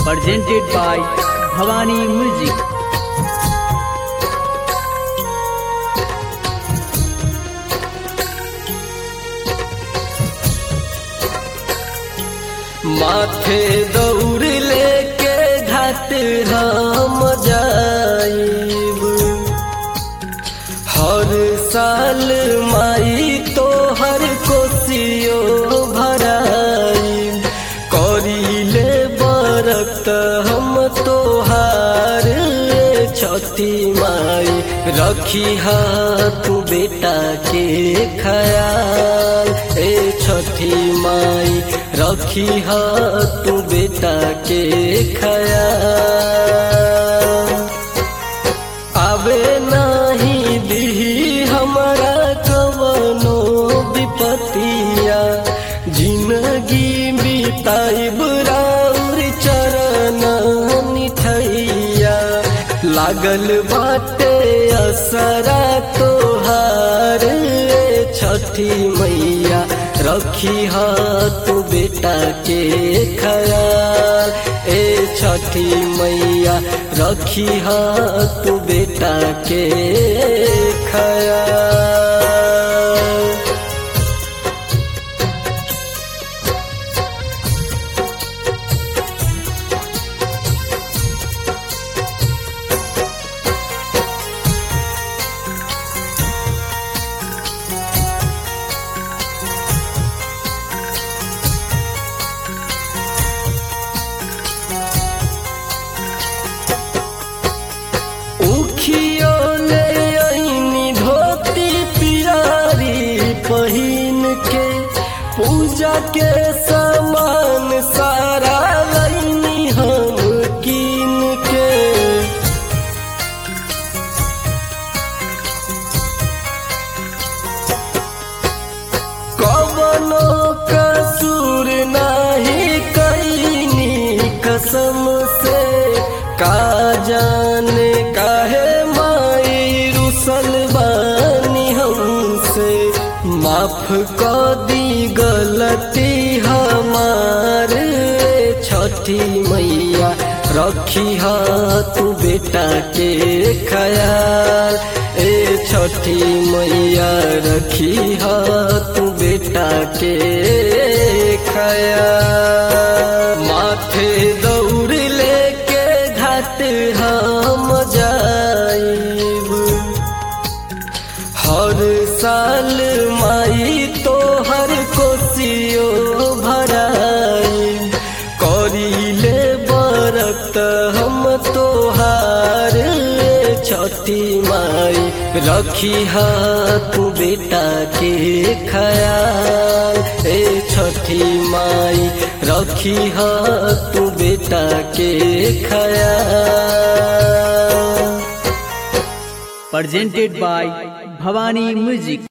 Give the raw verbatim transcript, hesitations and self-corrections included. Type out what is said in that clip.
presented by Bhavani Music. माथे दौड़ लेके घाट हम जाइब, हर साल माई तो हर कोसियो भराइब, करीले बरत हम तोहार छठी माई, रखी हाथ बेटा के ख्याल ए छठी माई, रखी हाथ बेटा के ख्याल। आवे नहीं दी हमारा कवनो विपतिया, जिंदगी बिताइब राउर चरण निठैया, लागल बाटे असरा तोहार छठी मैया, रखी हाथ बेटा के ख्याल ए छठी मैया, रखी हाथ बेटा के ख्याल। उखियो ले आईनी धोती पियारी पहिन के, पूजा के सामान सारा लईनी हम कीन के, कवनो कसूर नाही कईनी कसम से, का जाने काहे माई रुसल बानी हमसे, माफ कर दी गलती हमार छठी मैया, रखी हाथ बेटा के ख्याल ए छठी मैया, रखी हाथ बेटा के ख्याल। माथे दौड़ लेके घाट हम जाइब, हर साल माई तो हर कोसियो भराइब, करीले बरत हम तोहार छठी माई, रखी हाथ बेटा के ख्याल ए छठी माई, रखी हाथ बेटा के ख्याल। Presented by Bhavani Music.